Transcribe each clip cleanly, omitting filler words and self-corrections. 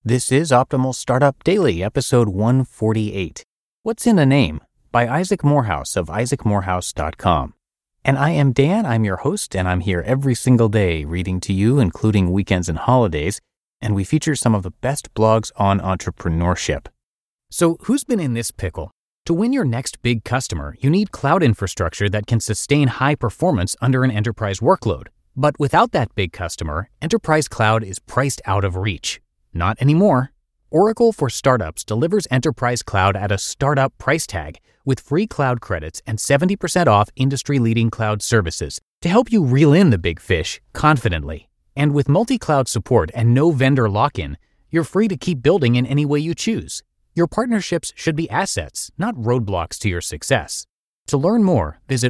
This is Optimal Startup Daily, episode 148. What's in a Name? By Isaac Morehouse of isaacmorehouse.com. And I am Dan, I'm your host, and I'm here every single day reading to you, including weekends and holidays, and we feature some of the best blogs on entrepreneurship. So who's been in this pickle? To win your next big customer, you need cloud infrastructure that can sustain high performance under an enterprise workload. But without that big customer, enterprise cloud is priced out of reach. Not anymore. Oracle for Startups delivers enterprise cloud at a startup price tag with free cloud credits and 70% off industry-leading cloud services to help you reel in the big fish confidently. And with multi-cloud support and no vendor lock-in, you're free to keep building in any way you choose. Your partnerships should be assets, not roadblocks to your success. To learn more, visit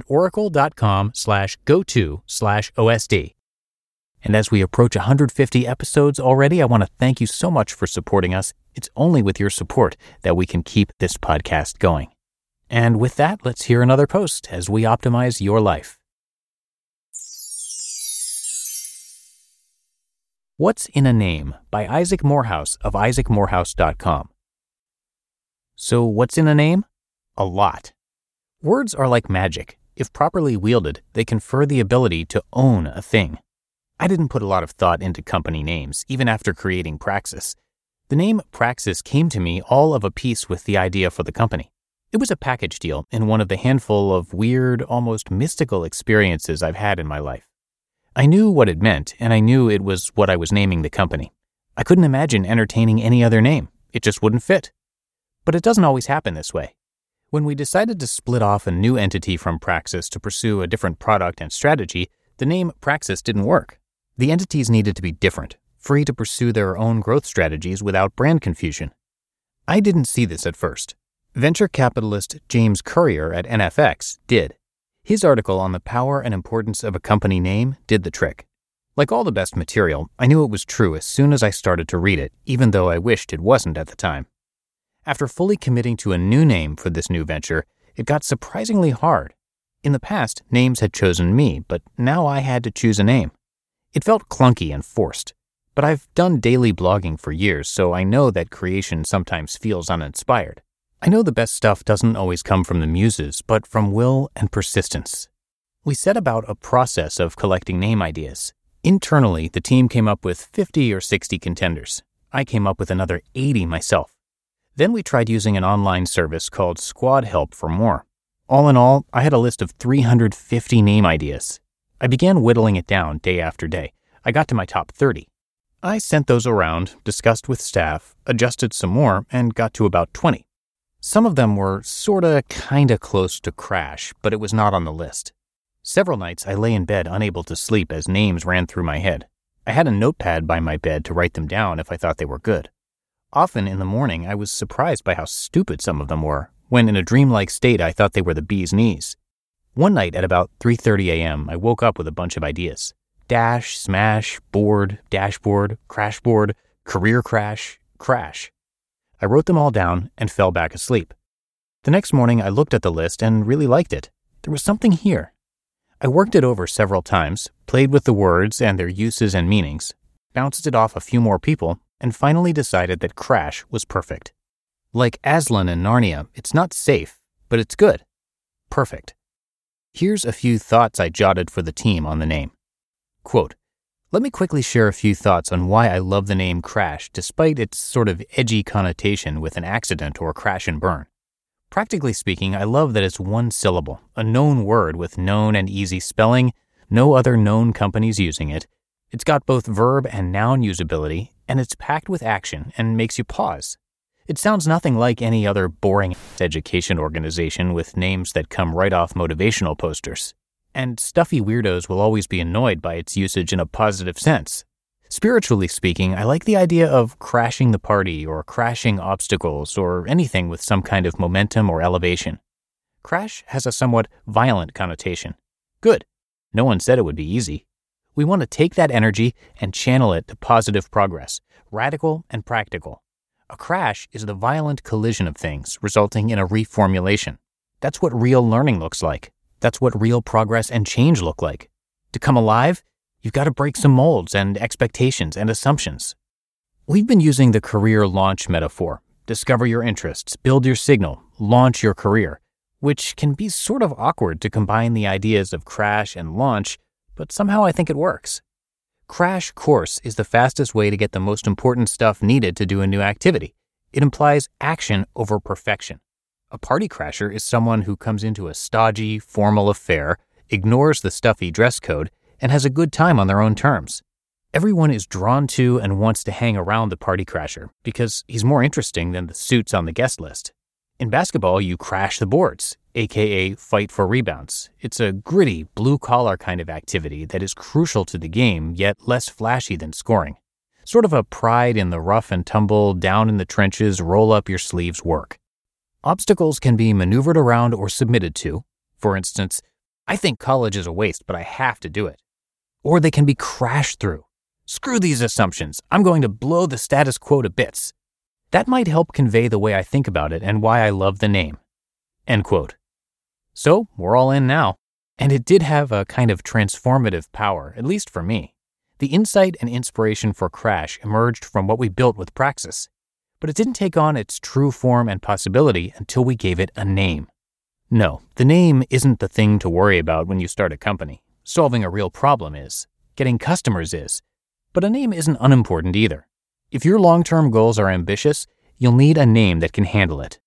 oracle.com/go-to/OSD. And as we approach 150 episodes already, I want to thank you so much for supporting us. It's only with your support that we can keep this podcast going. And with that, let's hear another post as we optimize your life. What's in a Name? By Isaac Morehouse of isaacmorehouse.com. So what's in a name? A lot. Words are like magic. If properly wielded, they confer the ability to own a thing. I didn't put a lot of thought into company names, even after creating Praxis. The name Praxis came to me all of a piece with the idea for the company. It was a package deal in one of the handful of weird, almost mystical experiences I've had in my life. I knew what it meant, and I knew it was what I was naming the company. I couldn't imagine entertaining any other name. It just wouldn't fit. But it doesn't always happen this way. When we decided to split off a new entity from Praxis to pursue a different product and strategy, the name Praxis didn't work. The entities needed to be different, free to pursue their own growth strategies without brand confusion. I didn't see this at first. Venture capitalist James Currier at NFX did. His article on the power and importance of a company name did the trick. Like all the best material, I knew it was true as soon as I started to read it, even though I wished it wasn't at the time. After fully committing to a new name for this new venture, it got surprisingly hard. In the past, names had chosen me, but now I had to choose a name. It felt clunky and forced, but I've done daily blogging for years, so I know that creation sometimes feels uninspired. I know the best stuff doesn't always come from the muses, but from will and persistence. We set about a process of collecting name ideas. Internally, the team came up with 50 or 60 contenders. I came up with another 80 myself. Then we tried using an online service called Squad Help for more. All in all, I had a list of 350 name ideas. I began whittling it down day after day. I got to my top 30. I sent those around, discussed with staff, adjusted some more, and got to about 20. Some of them were kinda close to Crash, but it was not on the list. Several nights I lay in bed unable to sleep as names ran through my head. I had a notepad by my bed to write them down if I thought they were good. Often in the morning, I was surprised by how stupid some of them were, when in a dreamlike state I thought they were the bee's knees. One night at about 3:30 a.m., I woke up with a bunch of ideas. Dash, smash, board, dashboard, crashboard, career crash, crash. I wrote them all down and fell back asleep. The next morning, I looked at the list and really liked it. There was something here. I worked it over several times, played with the words and their uses and meanings, bounced it off a few more people, and finally decided that Crash was perfect. Like Aslan in Narnia, it's not safe, but it's good. Perfect. Here's a few thoughts I jotted for the team on the name. Quote, "Let me quickly share a few thoughts on why I love the name Crash despite its sort of edgy connotation with an accident or crash and burn. Practically speaking, I love that it's one syllable, a known word with known and easy spelling, no other known companies using it. It's got both verb and noun usability, and it's packed with action and makes you pause. It sounds nothing like any other boring education organization with names that come right off motivational posters. And stuffy weirdos will always be annoyed by its usage in a positive sense. Spiritually speaking, I like the idea of crashing the party or crashing obstacles or anything with some kind of momentum or elevation. Crash has a somewhat violent connotation. Good. No one said it would be easy. We want to take that energy and channel it to positive progress, radical and practical. A crash is the violent collision of things, resulting in a reformulation. That's what real learning looks like. That's what real progress and change look like. To come alive, you've got to break some molds and expectations and assumptions. We've been using the career launch metaphor. Discover your interests, build your signal, launch your career, which can be sort of awkward to combine the ideas of crash and launch, but somehow I think it works. Crash course is the fastest way to get the most important stuff needed to do a new activity. It implies action over perfection. A party crasher is someone who comes into a stodgy, formal affair, ignores the stuffy dress code, and has a good time on their own terms. Everyone is drawn to and wants to hang around the party crasher because he's more interesting than the suits on the guest list. In basketball, you crash the boards, aka fight for rebounds. It's a gritty, blue-collar kind of activity that is crucial to the game, yet less flashy than scoring. Sort of a pride in the rough and tumble, down in the trenches, roll-up-your-sleeves work. Obstacles can be maneuvered around or submitted to. For instance, I think college is a waste, but I have to do it. Or they can be crashed through. Screw these assumptions. I'm going to blow the status quo to bits. That might help convey the way I think about it and why I love the name. End quote. So, we're all in now. And it did have a kind of transformative power, at least for me. The insight and inspiration for Crash emerged from what we built with Praxis. But it didn't take on its true form and possibility until we gave it a name. No, the name isn't the thing to worry about when you start a company. Solving a real problem is. Getting customers is. But a name isn't unimportant either. If your long-term goals are ambitious, you'll need a name that can handle it.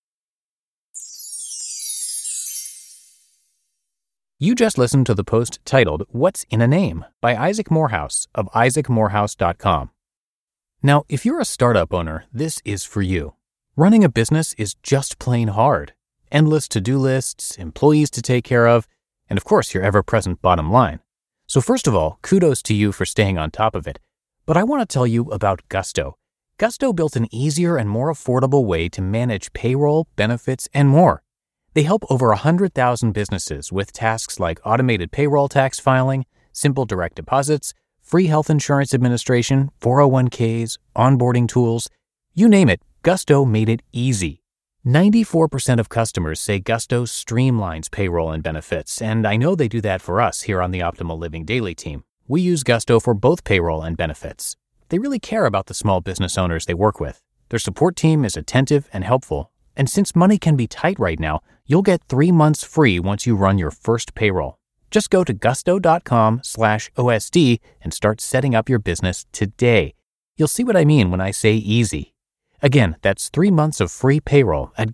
You just listened to the post titled, "What's in a Name?" by Isaac Morehouse of isaacmorehouse.com. Now, if you're a startup owner, this is for you. Running a business is just plain hard. Endless to-do lists, employees to take care of, and of course your ever-present bottom line. So first of all, kudos to you for staying on top of it. But I want to tell you about Gusto. Gusto built an easier and more affordable way to manage payroll, benefits, and more. They help over 100,000 businesses with tasks like automated payroll tax filing, simple direct deposits, free health insurance administration, 401ks, onboarding tools. You name it, Gusto made it easy. 94% of customers say Gusto streamlines payroll and benefits, and I know they do that for us here on the Optimal Living Daily team. We use Gusto for both payroll and benefits. They really care about the small business owners they work with. Their support team is attentive and helpful. And since money can be tight right now, you'll get 3 months free once you run your first payroll. Just go to gusto.com/OSD and start setting up your business today. You'll see what I mean when I say easy. Again, that's 3 months of free payroll at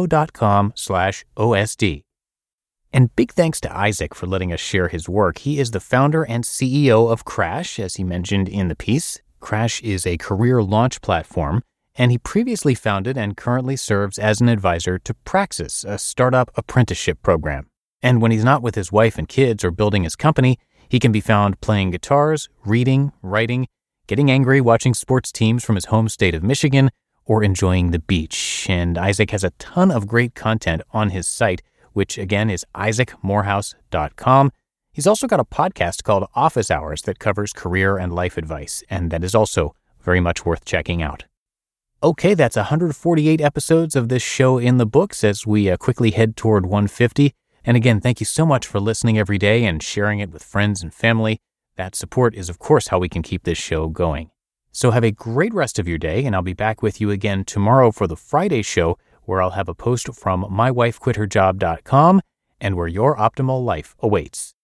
gusto.com/OSD. And big thanks to Isaac for letting us share his work. He is the founder and CEO of Crash, as he mentioned in the piece. Crash is a career launch platform, and he previously founded and currently serves as an advisor to Praxis, a startup apprenticeship program. And when he's not with his wife and kids or building his company, he can be found playing guitars, reading, writing, getting angry watching sports teams from his home state of Michigan, or enjoying the beach. And Isaac has a ton of great content on his site, which again is isaacmorehouse.com. He's also got a podcast called Office Hours that covers career and life advice, and that is also very much worth checking out. Okay, that's 148 episodes of this show in the books as we quickly head toward 150. And again, thank you so much for listening every day and sharing it with friends and family. That support is, of course, how we can keep this show going. So have a great rest of your day, and I'll be back with you again tomorrow for the Friday show, where I'll have a post from mywifequitherjob.com and where your optimal life awaits.